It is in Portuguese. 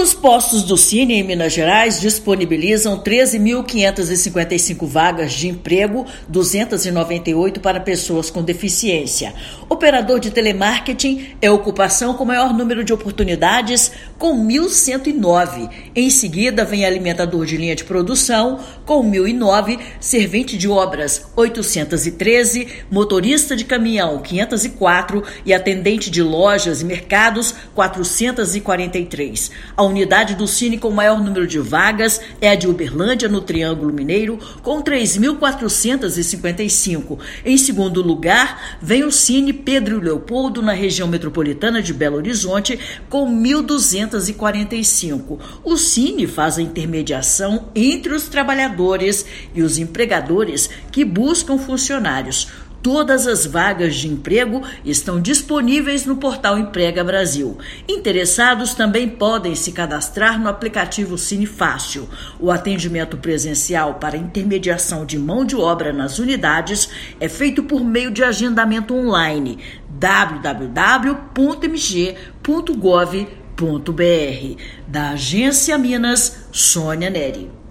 Os postos do Cine em Minas Gerais disponibilizam 13.555 vagas de emprego, 298 para pessoas com deficiência. Operador de telemarketing é a ocupação com maior número de oportunidades, com 1.109. Em seguida, vem alimentador de linha de produção, com 1.009, servente de obras, 813, motorista de caminhão, 504 e atendente de lojas e mercados, 443. A unidade do Cine com maior número de vagas é a de Uberlândia, no Triângulo Mineiro, com 3.455. Em segundo lugar, vem o Cine Pedro Leopoldo, na região metropolitana de Belo Horizonte, com 1.245. O Cine faz a intermediação entre os trabalhadores e os empregadores que buscam funcionários. Todas as vagas de emprego estão disponíveis no portal Emprega Brasil. Interessados também podem se cadastrar no aplicativo Cine Fácil. O atendimento presencial para intermediação de mão de obra nas unidades é feito por meio de agendamento online www.mg.gov.br. Da Agência Minas, Sônia Neri.